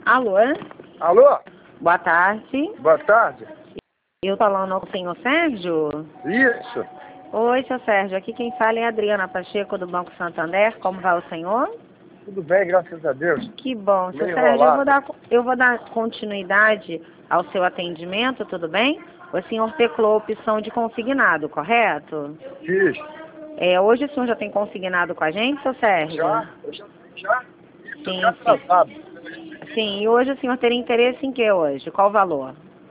Alô? Alô? Boa tarde. Boa tarde. Eu falando com o senhor Sérgio? Isso. Oi, seu Sérgio. Aqui quem fala é a Adriana Pacheco, do Banco Santander. Como vai o senhor? Tudo bem, graças a Deus. Que bom. Seu Meio Sérgio, enrolado. eu vou dar continuidade ao seu atendimento, tudo bem? O senhor teclou a opção de consignado, correto? Fiz. Hoje o senhor já tem consignado com a gente, seu Sérgio? Já? Sim, Já sim. atrasado. Sim, e hoje o senhor teria interesse em que hoje? Qual o valor?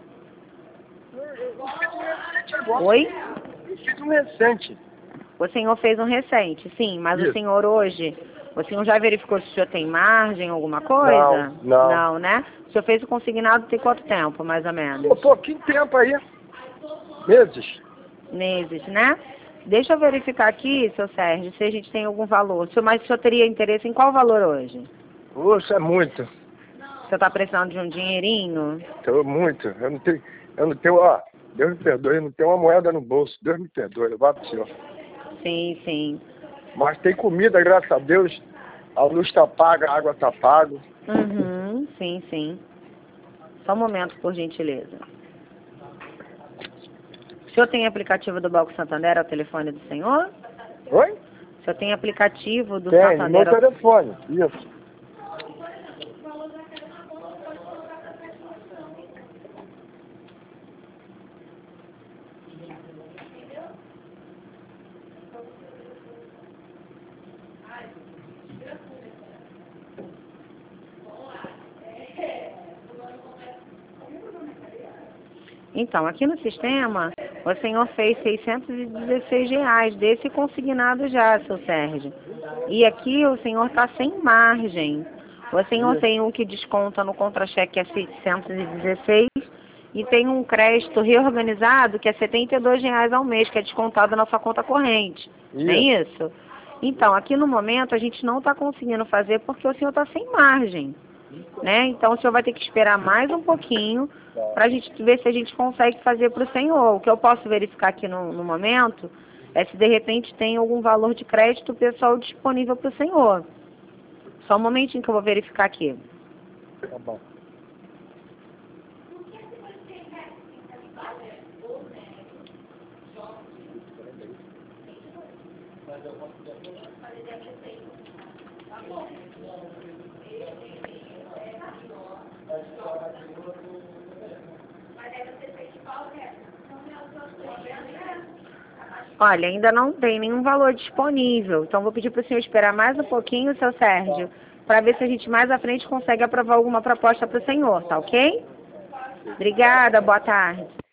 Oi? Eu fiz um recente. O senhor fez um recente, sim, mas o Isso. senhor hoje, o senhor já verificou se o senhor tem margem, alguma coisa? Não. Não, né? O senhor fez o consignado tem quanto tempo, mais ou menos? Um pouquinho de tempo aí. Meses. Meses, né? Deixa eu verificar aqui, seu Sérgio, se a gente tem algum valor. Mas o senhor teria interesse em qual valor hoje? Poxa, é muito. O senhor está precisando de um dinheirinho? Muito. Eu não tenho, ó, Deus me perdoe, eu não tenho uma moeda no bolso. Deus me perdoe, eu bato o senhor. Sim, sim. Mas tem comida, graças a Deus. A luz tá paga, a água tá paga. Uhum, sim, sim. Só um momento, por gentileza. O senhor tem aplicativo do Banco Santander ao telefone do senhor? Oi? O senhor tem aplicativo do Tem, no Santander meu telefone. Isso. Então, aqui no sistema, o senhor fez R$ 616 desse consignado já, seu Sérgio. E aqui o senhor está sem margem. O senhor tem um que desconta no contra-cheque que é 616 e tem um crédito reorganizado que é R$ 72 ao mês, que é descontado na sua conta corrente. Não é isso? Então, aqui no momento a gente não está conseguindo fazer porque o senhor está sem margem. Né? Então o senhor vai ter que esperar mais um pouquinho para a gente ver se a gente consegue fazer para o senhor. O que eu posso verificar aqui no momento é se de repente tem algum valor de crédito pessoal disponível para o senhor. Só um momentinho que eu vou verificar aqui. Tá bom. Olha, ainda não tem nenhum valor disponível. Então vou pedir para o senhor esperar mais um pouquinho, seu Sérgio, para ver se a gente mais à frente consegue aprovar alguma proposta para o senhor, tá ok? Obrigada, boa tarde.